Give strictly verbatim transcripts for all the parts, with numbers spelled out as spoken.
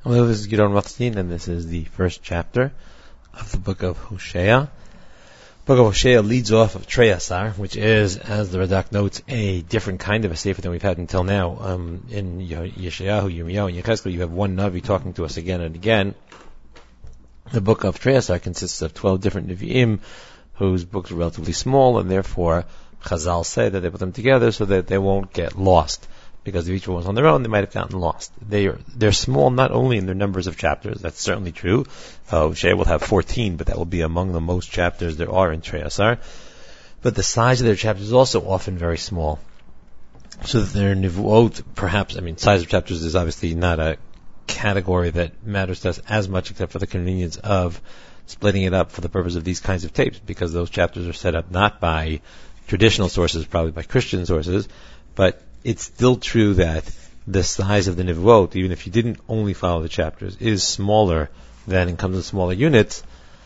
Hello, this is Gidon Rothstein, and this is the first chapter of the book of Hosea. The book of Hosea leads off of Trei Asar, which is, as the Radak notes, a different kind of a sefer than we've had until now. Um, in Yeshayahu, Yirmiyahu, and Yechezkel, you have one Navi talking to us again and again. The book of Trei Asar consists of twelve different Nevi'im, whose books are relatively small, and therefore Chazal say that they put them together so that they won't get lost. Because if each one was on their own, they might have gotten lost. They are, they're small not only in their numbers of chapters, that's certainly true. Uh, Hosea will have fourteen, but that will be among the most chapters there are in Trei Asar. But the size of their chapters is also often very small. So that their nivuot, perhaps, I mean, size of chapters is obviously not a category that matters to us as much, except for the convenience of splitting it up for the purpose of these kinds of tapes, because those chapters are set up not by traditional sources, probably by Christian sources, but it's still true that the size of the Nivuot, even if you didn't only follow the chapters, is smaller than, and comes in smaller units,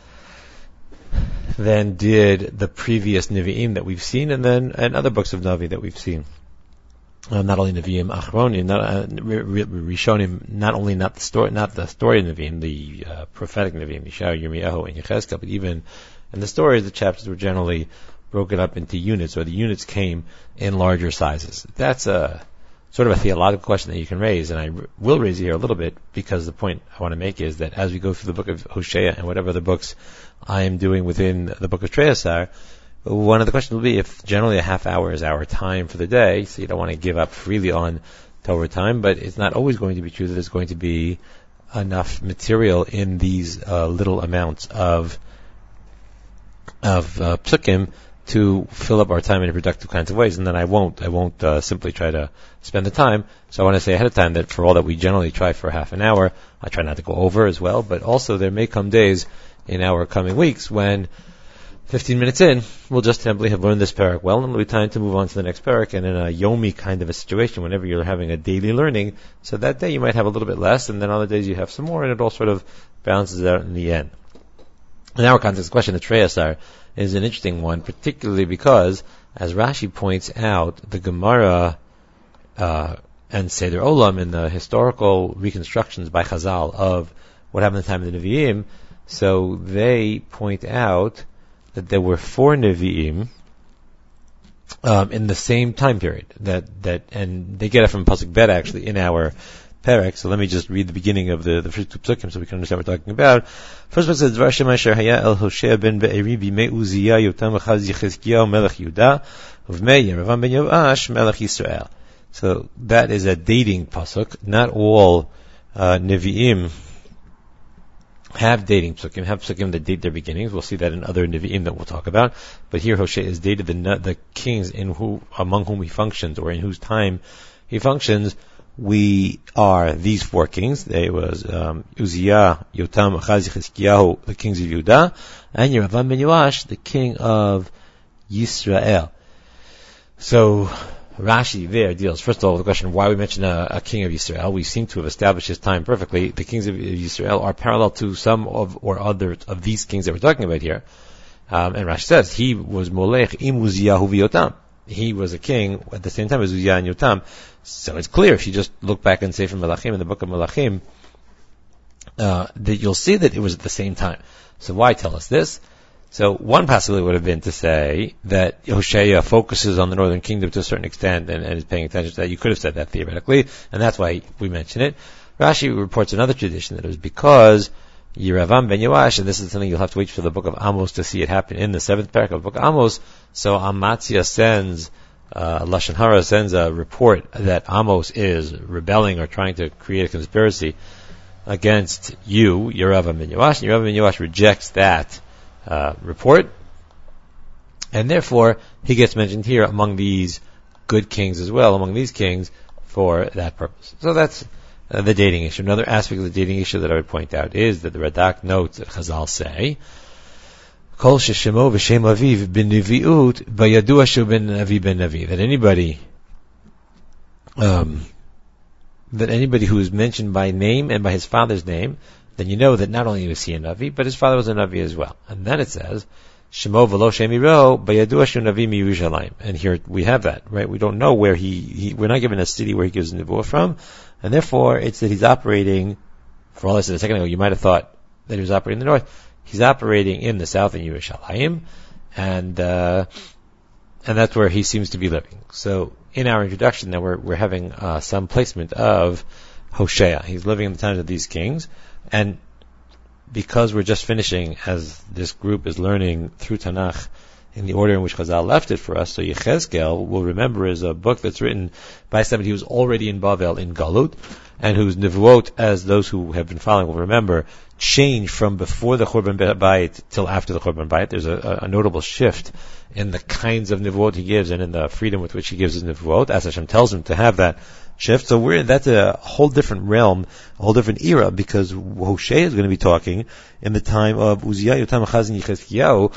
than did the previous Nevi'im that we've seen, and then and other books of Navi that we've seen. Uh, not only Nevi'im Achronim, not uh, Rishonim, not only not the story, not the story of Nevi'im, the uh, prophetic Nevi'im, Yeshayahu, Yirmiyahu, and Yechezkel, but even in the stories, the chapters were generally broken up into units, or the units came in larger sizes. That's a sort of a theological question that you can raise, and I r- will raise it here a little bit, because the point I want to make is that as we go through the book of Hosea and whatever other books I am doing within the book of Trei Asar, one of the questions will be if generally a half hour is our time for the day, so you don't want to give up freely on Torah time, but it's not always going to be true that there's going to be enough material in these uh, little amounts of of uh, psukim to fill up our time in productive kinds of ways, and then I won't, I won't uh, simply try to spend the time. So I want to say ahead of time that for all that we generally try for half an hour, I try not to go over as well, but also there may come days in our coming weeks when fifteen minutes in, we'll just simply have learned this parak well, and it'll be time to move on to the next parak, and in a yomi kind of a situation, whenever you're having a daily learning, so that day you might have a little bit less, and then other days you have some more, and it all sort of balances out in the end. In our context, the question of Trei Asar is an interesting one, particularly because, as Rashi points out, the Gemara uh, and Seder Olam in the historical reconstructions by Chazal of what happened at the time of the Nevi'im, so they point out that there were four Nevi'im um, in the same time period. That that and they get it from Pasuk Bet actually in our Perek. So let me just read the beginning of the, the first two psukim so we can understand what we're talking about. First one says, Dvar Shema Asher Haya El Hoshea ben Be'eri b'mei Uzziah Yotam Achaz Yechezkiyahu Melech Yehuda V'mei Yeravam ben Yoash Melech Yisrael. So that is a dating pasuk. Not all uh, Nevi'im have dating psukim, have psukim that date their beginnings. We'll see that in other Nevi'im that we'll talk about. But here Hosea is dated the the kings in who among whom he functions, or in whose time he functions. We are these four kings. There was um, Uzziah, Yotam, Achaz, Yechezkiyahu, the kings of Yehuda, and Yeravam ben Yoash, the king of Yisrael. So Rashi there deals, first of all, with the question why we mention a, a king of Yisrael. We seem to have established his time perfectly. The kings of Yisrael are parallel to some of or other of these kings that we're talking about here. Um, and Rashi says he was Molech im Uzziyahu v'Yotam. He was a king at the same time as Uzziah and Yotam. So it's clear if you just look back and say from Melachim, in the book of Melachim, uh, that you'll see that it was at the same time. So why tell us this? So one possibility would have been to say that Hosea focuses on the northern kingdom to a certain extent and, and is paying attention to that. You could have said that theoretically, and that's why we mention it. Rashi reports another tradition that it was because Yeravam ben Yoash, and this is something you'll have to wait for the book of Amos to see it happen in the seventh parak of the book of Amos. So Amatzia sends, uh, Lashon Hara sends a report that Amos is rebelling or trying to create a conspiracy against you, Yeravam ben Yoash. And Yeravam ben Yoash rejects that uh, report, and therefore he gets mentioned here among these good kings as well, among these kings for that purpose. So that's Uh, the dating issue. Another aspect of the dating issue that I would point out is that the Radak notes that Chazal say, Kol sheshemo v'shem aviv bin nevi'ut bayadua shu bin navi bin navi. That anybody, um, that anybody who is mentioned by name and by his father's name, then you know that not only was he a navi, but his father was a navi as well. And then it says, Shemo v'lo shemiro bayadua shu navi mi Yerushalayim. And here we have that, right? We don't know where he, he we're not given a city where he gives nevuah from. And therefore, it's that he's operating for all this a second ago, you might have thought that he was operating in the north. He's operating in the south in Yerushalayim, and uh, and that's where he seems to be living. So in our introduction, now we're we're having uh, some placement of Hosea. He's living in the times of these kings, and because we're just finishing, as this group is learning through Tanakh in the order in which Chazal left it for us, so Yechezkel, we'll remember, is a book that's written by somebody who was already in Bavel in Galut, and whose Nevuot, as those who have been following will remember, changed from before the Churban Bayit till after the Churban Bayit. There's a, a notable shift in the kinds of Nevuot he gives and in the freedom with which he gives his Nevuot, as Hashem tells him to have that shift. So we're that's a whole different realm, a whole different era, because Hosea is going to be talking in the time of Uzziah, Yotam, Achaz, and Yechezkiyahu.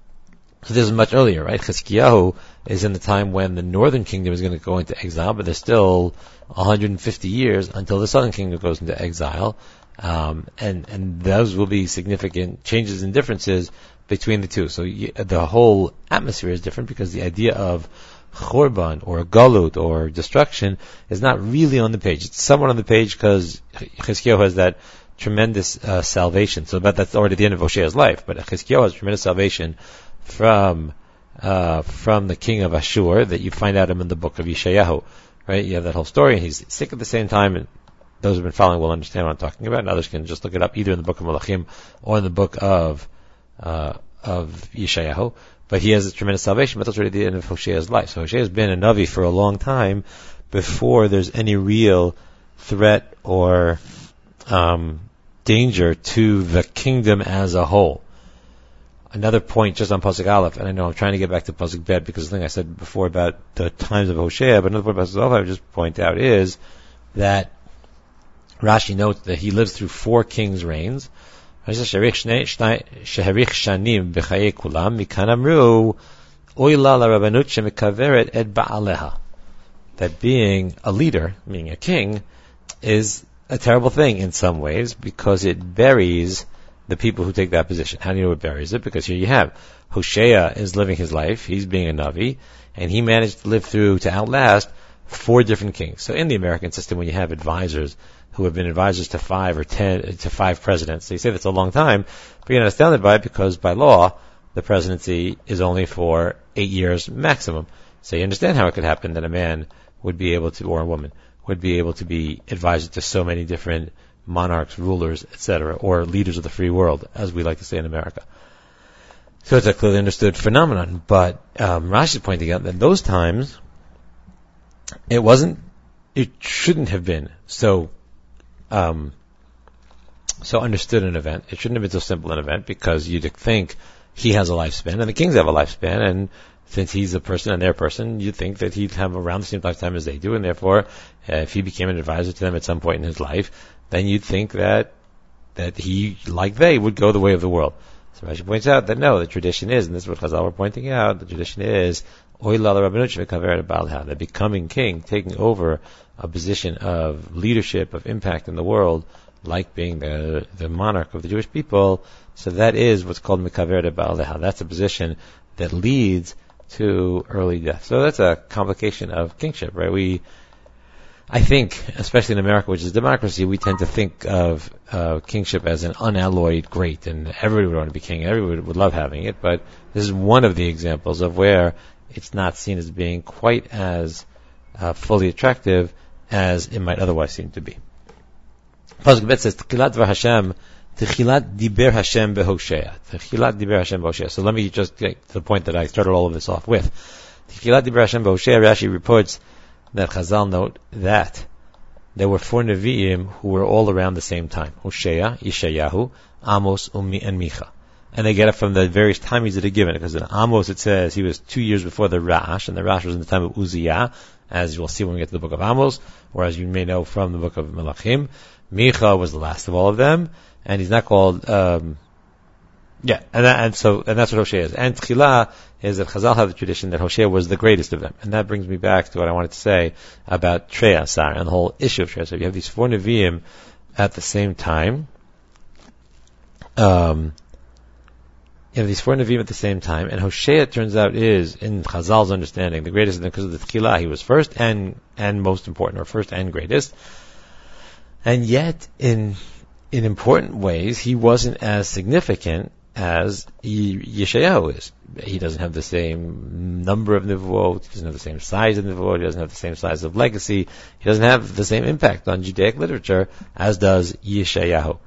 So this is much earlier, right? Chizkiyahu is in the time when the northern kingdom is going to go into exile, but there's still one hundred fifty years until the southern kingdom goes into exile. Um, and, and those will be significant changes and differences between the two. So you, the whole atmosphere is different, because the idea of Chorban or Galut or destruction is not really on the page. It's somewhat on the page because Chizkiyahu has that tremendous uh, salvation. So but that's already the end of Hoshea's life. But Chizkiyahu has tremendous salvation from uh, from the king of Ashur that you find out him in the book of Yeshayahu. Right? You have that whole story, and he's sick at the same time, and those who have been following will understand what I'm talking about, and others can just look it up either in the book of Malachim or in the book of uh, of Yeshayahu. But he has a tremendous salvation, but that's already the end of Hoshea's life. So Hosea has been a Navi for a long time before there's any real threat or um, danger to the kingdom as a whole. Another point just on Pasuk Aleph, and I know I'm trying to get back to Pasuk Bet because the thing I said before about the times of Hosea, but another point about Pasuk Aleph I would just point out is that Rashi notes that he lives through four kings' reigns. That being a leader, being a king, is a terrible thing in some ways because it buries the people who take that position. How do you know it buries it? Because here you have Hosea is living his life, he's being a Navi, and he managed to live through, to outlast, four different kings. So in the American system, when you have advisors who have been advisors to five or ten, to five presidents, they say that's a long time, but you're not astounded by it because by law, the presidency is only for eight years maximum. So you understand how it could happen that a man would be able to, or a woman, would be able to be advisor to so many different monarchs, rulers, et cetera, or leaders of the free world, as we like to say in America. So it's a clearly understood phenomenon. But um, Rashi is pointing out that in those times, it wasn't, it shouldn't have been so um, so understood an event. It shouldn't have been so simple an event because you'd think he has a lifespan and the kings have a lifespan, and since he's a person and they're a person, you'd think that he'd have around the same lifetime as they do, and therefore, uh, if he became an advisor to them at some point in his life, then you'd think that that he, like they, would go the way of the world. So Rashi points out that no, the tradition is, and this is what Chazal were pointing out, the tradition is, that becoming king, taking over a position of leadership, of impact in the world, like being the the monarch of the Jewish people, so that is what's called Mekaver de Ba'aleha. That's a position that leads to early death. So that's a complication of kingship, right? We, I think, especially in America, which is democracy, we tend to think of uh, kingship as an unalloyed great, and everybody would want to be king, everybody would love having it, but this is one of the examples of where it's not seen as being quite as uh, fully attractive as it might otherwise seem to be. Pasuk Bet says, Techilat Dvar Hashem, Techilat Diber Hashem Behoshea. Techilat Diber Hashem Behoshea. So let me just get to the point that I started all of this off with. Techilat Diber Hashem Behoshea, Rashi reports that Chazal note that there were four Nevi'im who were all around the same time. Hosea, Yeshayahu, Amos, Umi, and Micha. And they get it from the various timings that are given. Because in Amos it says he was two years before the Rash, and the Rash was in the time of Uzziah, as you'll see when we get to the book of Amos, or as you may know from the book of Melachim. Micha was the last of all of them, and he's not called, um, yeah, and, that, and so, and that's what Hosea is. And Tchilah is that Chazal have the tradition that Hosea was the greatest of them. And that brings me back to what I wanted to say about Trei Asar and the whole issue of Trei Asar. You have these four Nevi'im at the same time. Um, you have these four Nevi'im at the same time, and Hosea, it turns out, is, in Chazal's understanding, the greatest of them because of the Tchilah. He was first and, and most important, or first and greatest. And yet, in in important ways, he wasn't as significant as Yeshayahu is. He doesn't have the same number of Nevuot, he doesn't have the same size of Nevuot, he doesn't have the same size of legacy, he doesn't have the same impact on Judaic literature as does Yeshayahu.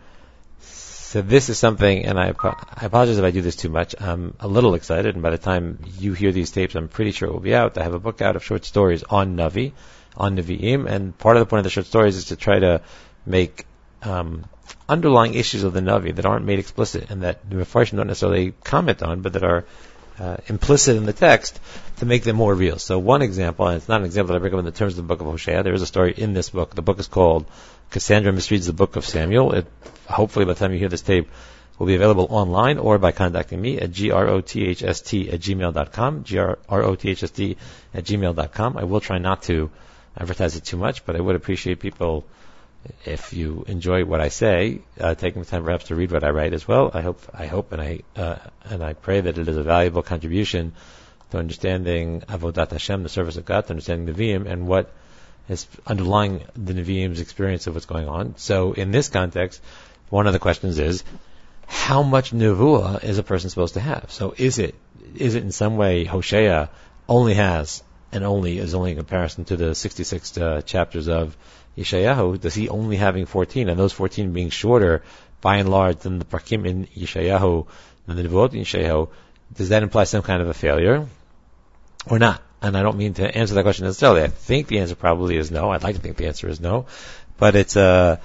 So this is something, and I, I apologize if I do this too much, I'm a little excited, and by the time you hear these tapes, I'm pretty sure it will be out. I have a book out of short stories on Navi, on Nevi'im, and part of the point of the short stories is to try to make um, underlying issues of the Navi that aren't made explicit and that the Mefarshim don't necessarily comment on, but that are uh, implicit in the text, to make them more real. So one example, and it's not an example that I bring up in the terms of the book of Hosea, there is a story in this book. The book is called Cassandra Misreads the Book of Samuel. It, hopefully by the time you hear this tape, will be available online or by contacting me at G R O T H S T at gmail dot com, G R O T H S T at gmail dot com. I will try not to advertise it too much, but I would appreciate people, if you enjoy what I say, uh, taking the time perhaps to read what I write as well. I hope, I hope, and I uh, and I pray that it is a valuable contribution to understanding Avodat Hashem, the service of God, to understanding Nevi'im, and what is underlying the Nevi'im's experience of what's going on. So in this context, one of the questions is, how much Nevuah is a person supposed to have? So is it, is it in some way Hosea only has, and only is only in comparison to the sixty-six uh, chapters of Yeshayahu, does he only having fourteen, and those fourteen being shorter by and large than the Prakim in Yeshayahu, than the Nevuot in Yeshayahu, does that imply some kind of a failure or not? And I don't mean to answer that question necessarily. I think the answer probably is no. I'd like to think the answer is no. But it's a,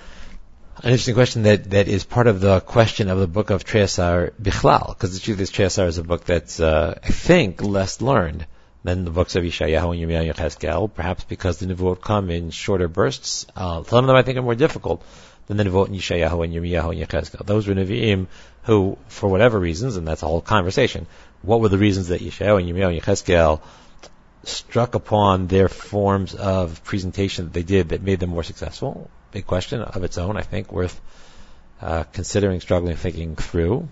an interesting question that, that is part of the question of the book of Treasar Bichlal, because the truth is Treasar is a book that's, uh, I think, less learned than the books of Yeshayahu and Yirmiyahu and Yechezkel, perhaps because the Nevuot come in shorter bursts. Uh, some of them I think are more difficult than the Nevuot in Yeshayahu and Yirmiyahu and Yechezkel. Those were Nevi'im who, for whatever reasons, and that's a whole conversation, what were the reasons that Yeshayahu and Yirmiyahu and Yechezkel struck upon their forms of presentation that they did that made them more successful? Big question of its own, I think, worth uh, considering, struggling, thinking through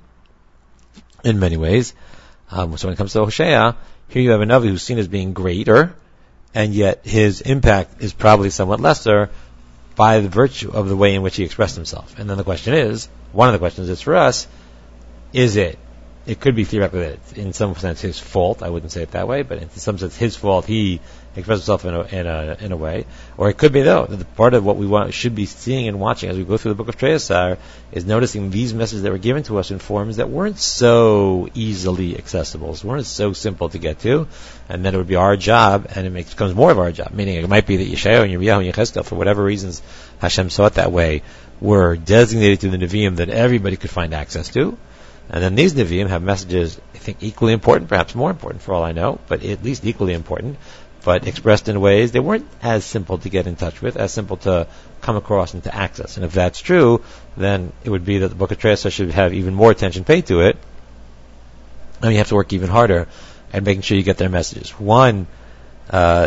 in many ways. Um, so when it comes to Hosea, here you have a Navi who's seen as being greater, and yet his impact is probably somewhat lesser by the virtue of the way in which he expressed himself. And then the question is, one of the questions is for us, is it It could be theoretically that it's in some sense his fault. I wouldn't say it that way, but in some sense his fault. He expressed himself in a, in a, in a way. Or it could be, though, that the part of what we want, should be seeing and watching as we go through the book of Treasar is noticing these messages that were given to us in forms that weren't so easily accessible, so weren't so simple to get to, and then it would be our job, and it makes, becomes more of our job, meaning it might be that Yeshayahu and Yirmiyahu and Yechezkel, for whatever reasons Hashem saw it that way, were designated to the Nevi'im that everybody could find access to. And then these Nevi'im have messages, I think, equally important, perhaps more important for all I know, but at least equally important, but expressed in ways they weren't as simple to get in touch with, as simple to come across and to access. And if that's true, then it would be that the book of Treasar should have even more attention paid to it, and you have to work even harder at making sure you get their messages. One uh,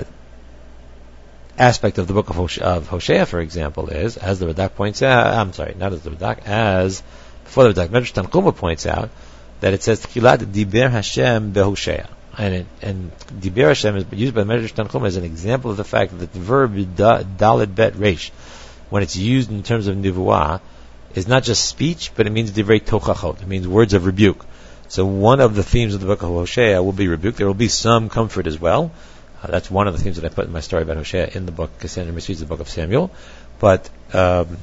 aspect of the book of, Hoshe- of Hosea, for example, is, as the Radak points out, I'm sorry, not as the Radak, as before the Radak, Medrash Tanchuma points out that it says Tchilat Diber Hashem BeHosea, and it, and Diber Hashem is used by the Medrash Tanchuma as an example of the fact that the verb Dalet Bet Reish, when it's used in terms of Nivuah, is not just speech, but it means Divrei Tochachot. It means words of rebuke. So one of the themes of the book of Hosea will be rebuke. There will be some comfort as well. Uh, that's one of the themes that I put in my story about Hosea in the book Cassandra Misreads the Book of Samuel. But um,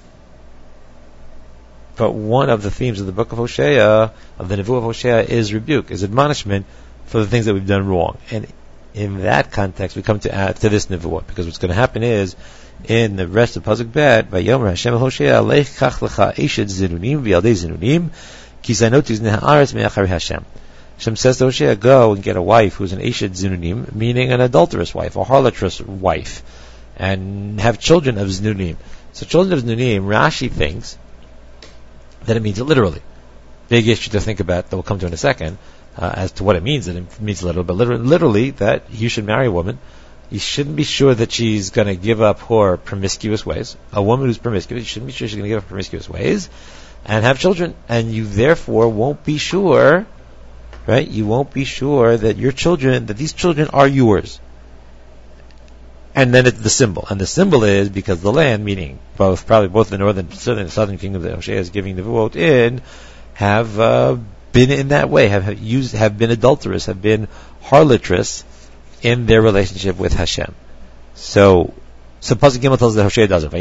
But one of the themes of the book of Hosea, of the Nevuah of Hosea, is rebuke, is admonishment for the things that we've done wrong. And in that context, we come to add to this Nevuah, because what's going to happen is, in the rest of Pasuk Bet, Vayomer Hashem el Hosea, Lech kach lecha eshet zinunim v'yaldei zinunim, ki zanot tizneh haaretz me'achari Hashem. Hashem says to Hosea, go and get a wife who's an eshet zinunim, meaning an adulterous wife, a harlotrous wife, and have children of zinunim. So children of zinunim, Rashi thinks that it means it literally. Big issue to think about that we'll come to in a second, uh, as to what it means. That it means literally, but literally, literally that you should marry a woman. You shouldn't be sure that she's going to give up her promiscuous ways. A woman who's promiscuous, you shouldn't be sure she's going to give up promiscuous ways and have children. And you therefore won't be sure, right? You won't be sure that your children, that these children are yours. and then it's the symbol. And the symbol is because the land, meaning both, probably both the northern southern, southern kingdom that Hosea is giving the vote in, have uh, been in that way, have, have used, have been adulterous, have been harlotrous in their relationship with Hashem. So, so Pasuk Gimel tells us that Hosea does it.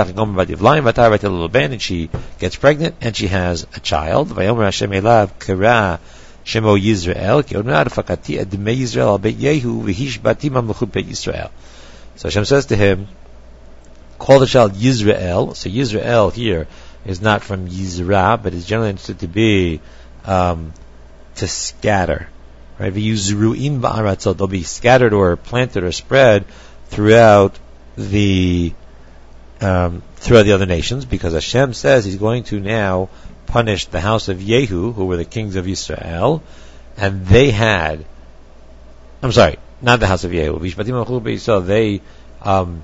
And she gets pregnant and she has a child. Vayomer Hashem elav kara shemo Yisrael ki odmad fakati admei Yisrael al beit Yehu v'hish bati mamluchut beit Yisrael. So Hashem says to him, call the child Yisrael. So Yisrael here is not from Yizra, but is generally understood to be um, to scatter. Right? V'yuzru'in ba'aratzot. They'll be scattered or planted or spread throughout the um, throughout the other nations, because Hashem says He's going to now punish the house of Yehu, who were the kings of Israel, and they had. I'm sorry, not the house of Yehu. So they. Um,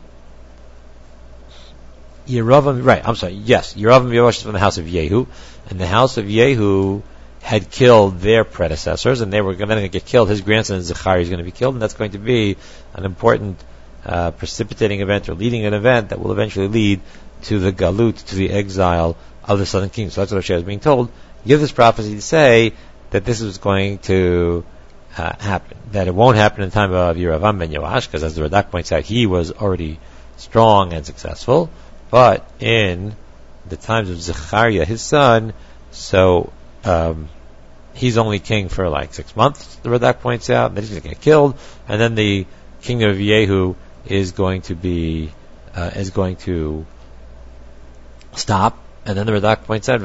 Yeravam, right, I'm sorry, yes, Yeravam Yehosh is from the house of Yehu, and the house of Yehu had killed their predecessors, and they were going to get killed. His grandson Zechariah is going to be killed, and that's going to be an important uh, precipitating event, or leading an event that will eventually lead to the galut, to the exile of the southern kingdom. So that's what Hosea is being told. Give this prophecy to say that this is going to uh, happen, that it won't happen in the time of Yeravam ben Yoash, because as the Radak points out, he was already strong and successful. But in the times of Zechariah, his son, so um, he's only king for like six months, the Radak points out, and then he's going to get killed, and then the kingdom of Yehu is going to be, uh, is going to stop, and then the Radak points out,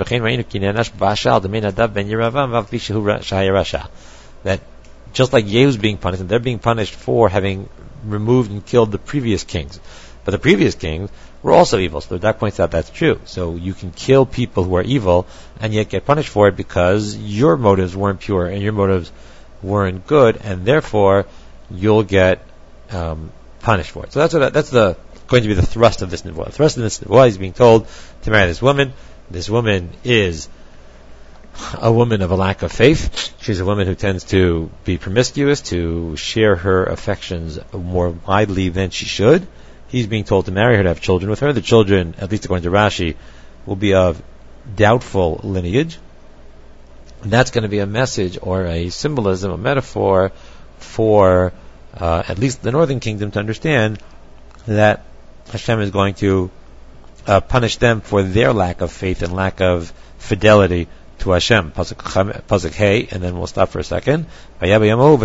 that just like Yehu's being punished, and they're being punished for having removed and killed the previous kings. But the previous kings were also evil. So the Radak points out that's true. So you can kill people who are evil and yet get punished for it because your motives weren't pure and your motives weren't good, and therefore you'll get um, punished for it. So that's what that's the going to be the thrust of this nevuah. The thrust of this nevuah is being told to marry this woman. This woman is a woman of a lack of faith. She's a woman who tends to be promiscuous, to share her affections more widely than she should. He's being told to marry her, to have children with her. The children, at least according to Rashi, will be of doubtful lineage. And that's going to be a message or a symbolism, a metaphor for uh, at least the northern kingdom to understand that Hashem is going to uh, punish them for their lack of faith and lack of fidelity to Hashem. Pasuk Hey, and then we'll stop for a second. And it'll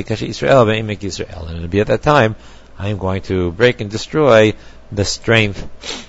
be at that time I am going to break and destroy the strength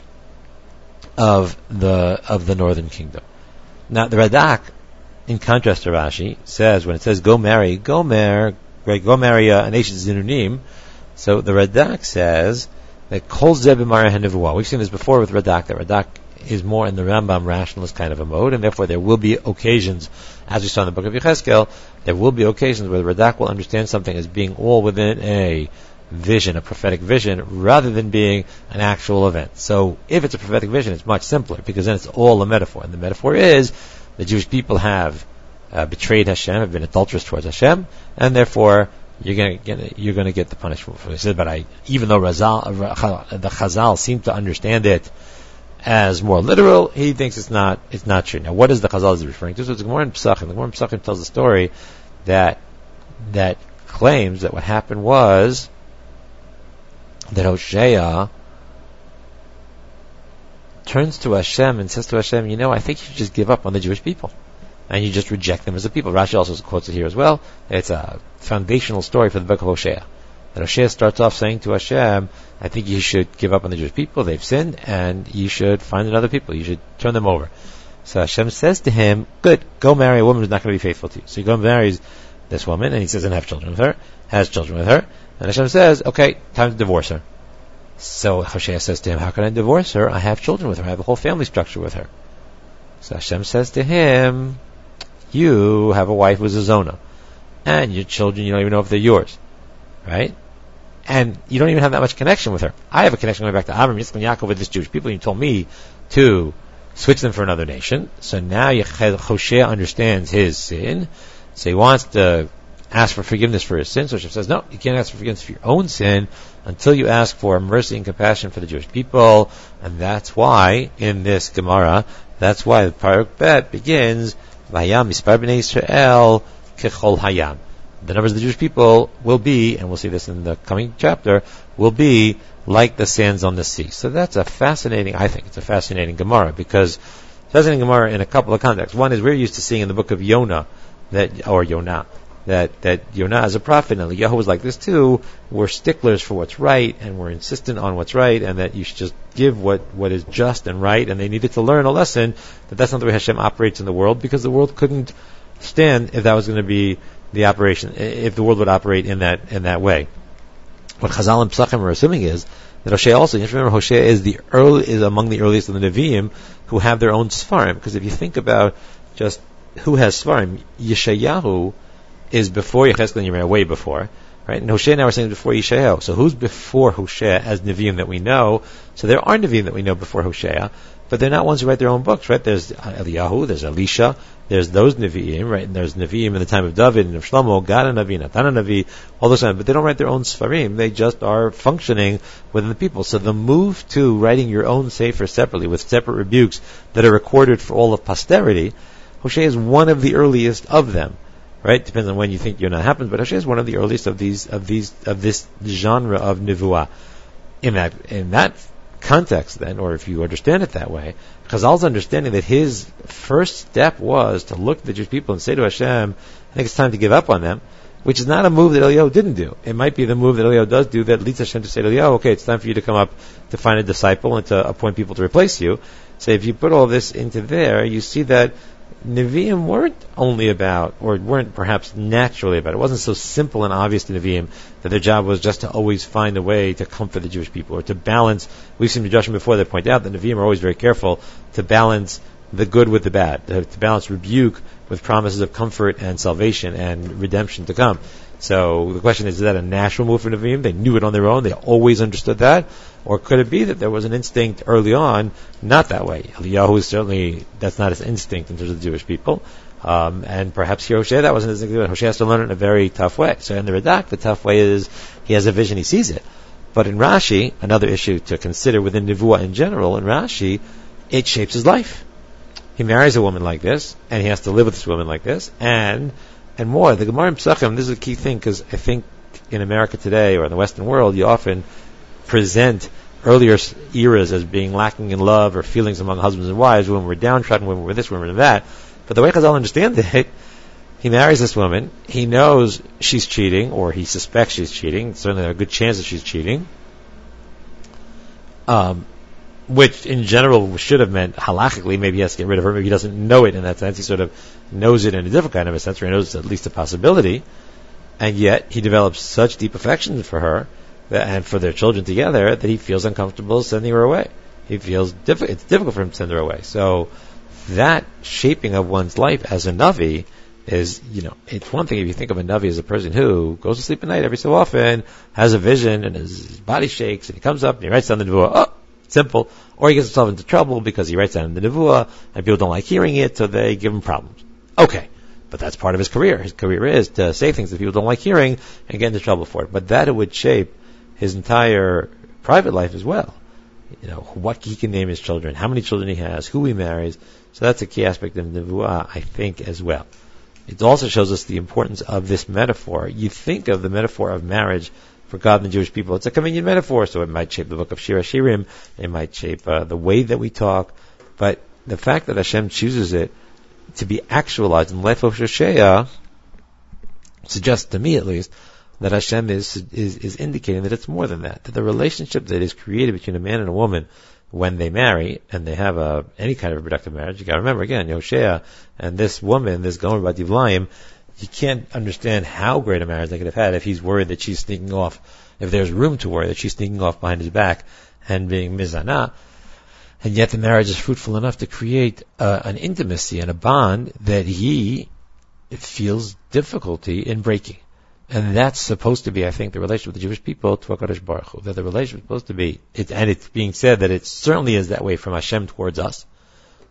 of the of the northern kingdom. Now the Radak, in contrast to Rashi, says when it says go marry, go marry, right, go marry a nation Zinunim. So the Radak says that Kol Zeh b'Mareh HaNevuah. We've seen this before with Radak. That Radak is more in the Rambam rationalist kind of a mode, and therefore there will be occasions, as we saw in the book of Yechezkel, there will be occasions where the Radak will understand something as being all within a vision, a prophetic vision, rather than being an actual event. So if it's a prophetic vision, it's much simpler, because then it's all a metaphor. And the metaphor is the Jewish people have uh, betrayed Hashem, have been adulterous towards Hashem, and therefore you're going to get you're going to get the punishment for it. He said, but I, even though Razal, the Chazal seem to understand it as more literal, he thinks it's not it's not true. Now, what is the Chazal is referring to? So it's the Gemara in Pesachim. The Gemara in Pesachim tells the story that that claims that what happened was that Hosea turns to Hashem and says to Hashem, you know, I think you should just give up on the Jewish people. And you just reject them as a people. Rashi also quotes it here as well. It's a foundational story for the book of Hosea. That Hosea starts off saying to Hashem, I think you should give up on the Jewish people. They've sinned, and you should find another people. You should turn them over. So Hashem says to him, good, go marry a woman who's not going to be faithful to you. So he goes and marries this woman, and he says, and have children with her, has children with her. And Hashem says, okay, time to divorce her. So Hosea says to him, how can I divorce her? I have children with her. I have a whole family structure with her. So Hashem says to him, you have a wife who's a Zona. And your children, you don't even know if they're yours. Right? And you don't even have that much connection with her. I have a connection going back to Abraham, Yitzchak, and Yaakov with this Jewish people. You told me to switch them for another nation. So now Hosea understands his sin. So he wants to ask for forgiveness for his sin. So Hashem says, no, you can't ask for forgiveness for your own sin until you ask for mercy and compassion for the Jewish people. And that's why, in this Gemara, that's why the Paruk Bet begins, Vayam Mispar B'nei Yisrael Kechol Hayam. The numbers of the Jewish people will be, and we'll see this in the coming chapter, will be like the sands on the sea. So that's a fascinating, I think it's a fascinating Gemara, because fascinating Gemara in a couple of contexts. One is we're used to seeing in the book of Yonah, that, or Yonah, that, that Yonah is a prophet, and Eliyahu was like this too. We're sticklers for what's right, and we're insistent on what's right, and that you should just give what, what is just and right, and they needed to learn a lesson that that's not the way Hashem operates in the world, because the world couldn't stand if that was going to be the operation, if the world would operate in that, in that way. What Chazal and Psachim are assuming is that Hosea also, you have to remember, Hosea is the early, is among the earliest of the Nevi'im who have their own Sfarim, because if you think about just who has Sfarim, Yeshayahu is before Yechezkel and Yirmiyah, way before, right? And Hosea now we're saying before Yeshayahu. So who's before Hosea as Nevi'im that we know? So there are Nevi'im that we know before Hosea, but they're not ones who write their own books, right? There's Eliyahu, there's Elisha, there's those Nevi'im, right? And there's Nevi'im in the time of David and of Shlomo, Gad a Navi, Natan a Navi, all those times, but they don't write their own Sfarim. They just are functioning within the people. So the move to writing your own Sefer separately with separate rebukes that are recorded for all of posterity, Hosea is one of the earliest of them. Right? Depends on when you think Yonah happens, but Hosea is one of the earliest of these, of these, of this genre of Nevuah. In that, in that context then, or if you understand it that way, Chazal's understanding that his first step was to look at the Jewish people and say to Hashem, I think it's time to give up on them, which is not a move that Eliyahu didn't do. It might be the move that Eliyahu does do that leads Hashem to say to Eliyahu, okay, it's time for you to come up to find a disciple and to appoint people to replace you. So if you put all this into there, you see that Nevi'im weren't only about, or weren't perhaps naturally about, it wasn't so simple and obvious to Nevi'im that their job was just to always find a way to comfort the Jewish people, or to balance. We've seen Joshua before that point out that Nevi'im are always very careful to balance the good with the bad, to, to balance rebuke with promises of comfort and salvation and redemption to come. So the question is, is that a natural move for Nevi'im? They knew it on their own, they always understood that? Or could it be that there was an instinct early on, not that way? Eliyahu is certainly, that's not his instinct in terms of the Jewish people. Um, and perhaps here Hosea, that wasn't his instinct. Hosea has to learn it in a very tough way. So in the Radak, the tough way is, he has a vision, he sees it. But in Rashi, another issue to consider within Nevuah in general, in Rashi, it shapes his life. He marries a woman like this, and he has to live with this woman like this, and, and more. The Gemara in Pesachim, this is a key thing, because I think in America today, or in the Western world, you often present earlier eras as being lacking in love or feelings among husbands and wives, when we're downtrodden, when we're this, when we're that. But the way Chazal understands it, he marries this woman, he knows she's cheating, or he suspects she's cheating, certainly there are good chances she's cheating, um, which in general should have meant halachically, maybe he has to get rid of her, maybe he doesn't know it in that sense, he sort of knows it in a different kind of a sense, or he knows it's at least a possibility, and yet he develops such deep affection for her, and for their children together, that he feels uncomfortable sending her away. He feels diffi- it's difficult for him to send her away. So that shaping of one's life as a Navi is, you know, it's one thing if you think of a Navi as a person who goes to sleep at night every so often, has a vision, and his, his body shakes, and he comes up and he writes down the Nevuah. Oh, simple. Or he gets himself into trouble because he writes down the Nevuah, and people don't like hearing it, so they give him problems. Okay. But that's part of his career. His career is to say things that people don't like hearing and get into trouble for it. But that it would shape his entire private life as well. You know, what he can name his children, how many children he has, who he marries. So that's a key aspect of Nevuah, I think, as well. It also shows us the importance of this metaphor. You think of the metaphor of marriage for God and the Jewish people. It's a convenient metaphor, so it might shape the book of Shir HaShirim, it might shape uh, the way that we talk, but the fact that Hashem chooses it to be actualized in the life of Hosea suggests, to me at least, that Hashem is, is is indicating that it's more than that. That the relationship that is created between a man and a woman when they marry, and they have a any kind of a productive marriage, you gotta remember again, Hosea and this woman, this Gomer Bat Yivlaim, you can't understand how great a marriage they could have had if he's worried that she's sneaking off, if there's room to worry that she's sneaking off behind his back and being mizana. And yet the marriage is fruitful enough to create uh, an intimacy and a bond that he feels difficulty in breaking. And that's supposed to be, I think, the relationship with the Jewish people to HaKadosh Baruch Hu. That the relationship is supposed to be, it, and it's being said that it certainly is that way from Hashem towards us.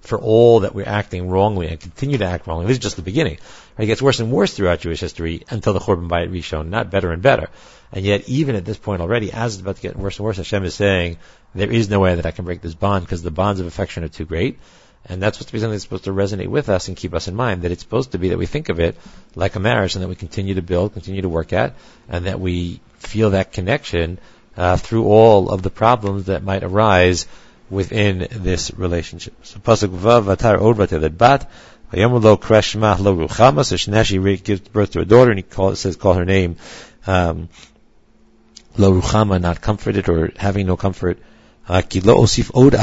for all that we're acting wrongly and continue to act wrongly. This is just the beginning. Right? It gets worse and worse throughout Jewish history until the Churban Bayit Rishon, not better and better. And yet, even at this point already, as it's about to get worse and worse, Hashem is saying, there is no way that I can break this bond because the bonds of affection are too great. And that's supposed to be something that's supposed to resonate with us and keep us in mind, that it's supposed to be that we think of it like a marriage and that we continue to build, continue to work at, and that we feel that connection uh, through all of the problems that might arise within this relationship. So Pasuk Vav Vatar Od Vateled Bat Vayamur Lo Kreshma Lo Ruchama. So Shneshi gives birth to a daughter, and he call, says call her name um, Lo Ruchama, not comforted or having no comfort. Because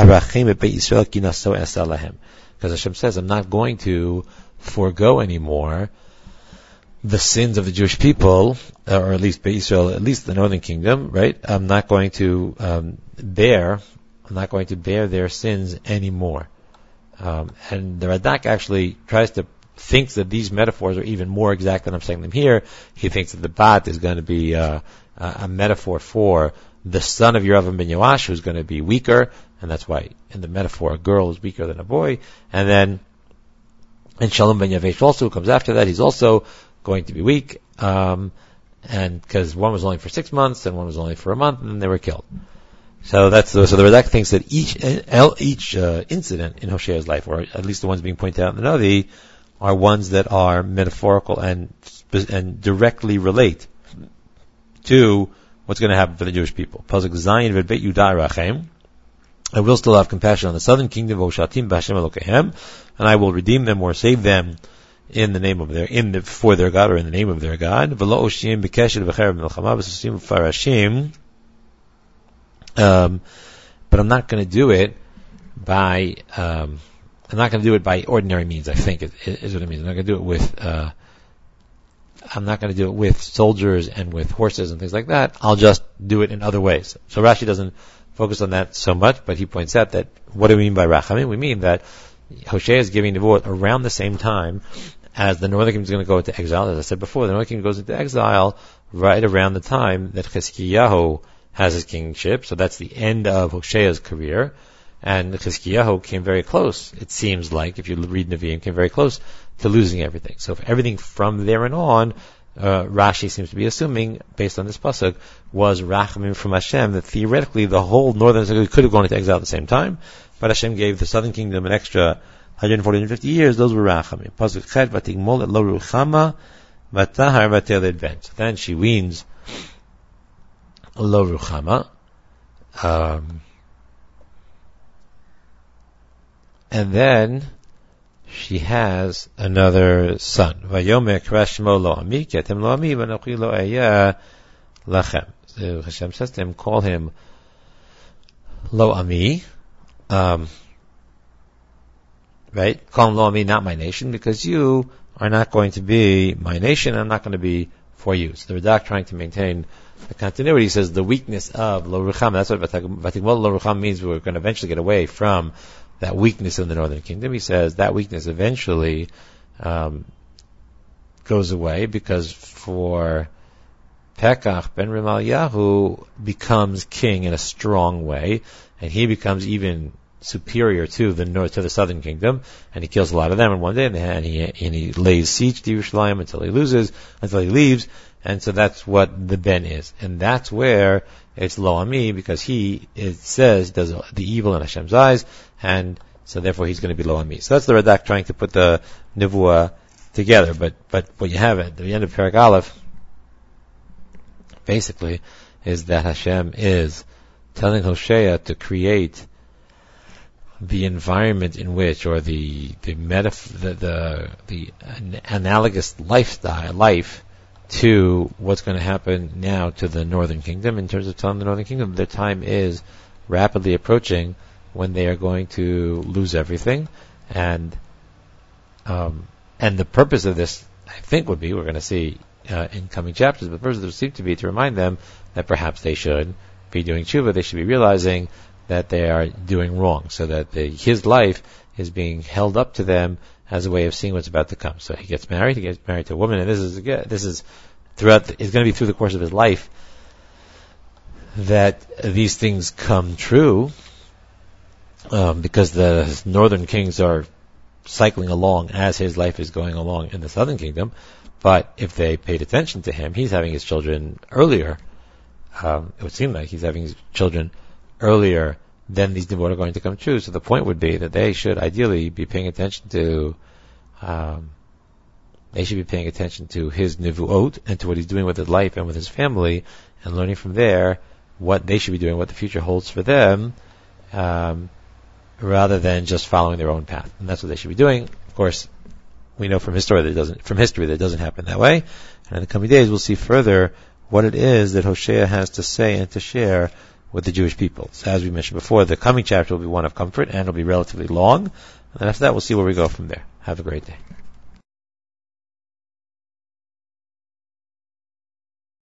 Hashem says, I'm not going to forego anymore the sins of the Jewish people, or at least Israel, at least the northern kingdom, right? I'm not going to um, bear, I'm not going to bear their sins anymore. Um, and the Radak actually tries to thinks that these metaphors are even more exact than I'm saying them here. He thinks that the bat is going to be uh, a metaphor for the son of Yeravam ben Yoash, who's going to be weaker, and that's why in the metaphor a girl is weaker than a boy. And then, and Shalom ben Yavesh also, who comes after that, he's also going to be weak, um, and because one was only for six months and one was only for a month, and they were killed. So that's the, so the Radak thinks that each each uh, incident in Hoshea's life, or at least the ones being pointed out in the Navi, are ones that are metaphorical and and directly relate to what's going to happen for the Jewish people. Pasuk Zayin v'beit Yudah Rachem. I will still have compassion on the southern kingdom, V'oshatim b'Hashem Elokehem, and I will redeem them or save them in the name of their, in the, for their God, or in the name of their God. V'lo oshim b'keshet v'cherev milchama v'susim v'farashim. Um, but I'm not going to do it by, um, I'm not going to do it by ordinary means, I think, is, is what it means. I'm not going to do it with, uh, I'm not going to do it with soldiers and with horses and things like that. I'll just do it in other ways. So Rashi doesn't focus on that so much, but he points out that what do we mean by Rachamim? We mean that Hoshea is giving Nevuot around the same time as the northern kingdom is going to go into exile. As I said before, the northern kingdom goes into exile right around the time that Chizkiyahu has his kingship. So that's the end of Hoshea's career. And Chizkiyahu came very close, it seems like, if you read Nevi'im, came very close to losing everything. So if everything from there and on, uh, Rashi seems to be assuming, based on this pasuk, was Rachamim from Hashem, that theoretically the whole northern kingdom could have gone into exile at the same time, but Hashem gave the southern kingdom an extra one hundred forty, one hundred fifty years. Those were Rachamim. Pasuk Chet, Vatigmol et lo ruchama, Vatahar vateled ben. So then she weans lo ruchama, um, and then she has another son. Vayomer krashmo lo ami, ketem lo ami, v'anochi lo eya lachem. So Hashem says to him, call him lo ami, um, right? Call him lo ami, not my nation, because you are not going to be my nation, and I'm not going to be for you. So the Radak, trying to maintain the continuity, says the weakness of lo rucham. That's what vatigmol lo rucham means. We're going to eventually get away from that weakness in the northern kingdom. He says that weakness eventually um, goes away, because for Pekach ben Remaliahu becomes king in a strong way, and he becomes even superior to the north, to the southern kingdom, and he kills a lot of them in one day, and he, and he lays siege to Yerushalayim until he loses, until he leaves, and so that's what the Ben is, and that's where it's Lo Ami, because he, it says, does the evil in Hashem's eyes, and so therefore he's going to be Lo Ami. So that's the Radak trying to put the Nevuah together, but, but what you have at the end of Perek Aleph, basically, is that Hashem is telling Hosea to create the environment in which, or the the metaf- the, the the analogous lifestyle life to what's going to happen now to the northern kingdom. In terms of telling the northern kingdom, their time is rapidly approaching when they are going to lose everything, and um, and the purpose of this, I think, would be, we're going to see uh, in coming chapters, but the purpose of this seems to be to remind them that perhaps they should be doing tshuva. They should be realizing that they are doing wrong, so that the, his life is being held up to them as a way of seeing what's about to come. So he gets married, he gets married to a woman, and this is this is throughout. The, it's going to be through the course of his life that these things come true. um, because the northern kings are cycling along as his life is going along in the southern kingdom. But if they paid attention to him, he's having his children earlier. Um, it would seem like he's having his children earlier than these Nebuot are going to come true. So the point would be that they should ideally be paying attention to, um, they should be paying attention to his Nevuot and to what he's doing with his life and with his family, and learning from there what they should be doing, what the future holds for them, um, rather than just following their own path. And that's what they should be doing. Of course, we know from history that it doesn't, from history that it doesn't happen that way. And in the coming days, we'll see further what it is that Hosea has to say and to share with the Jewish people. So as we mentioned before, the coming chapter will be one of comfort and it'll be relatively long. And then after that, we'll see where we go from there. Have a great day.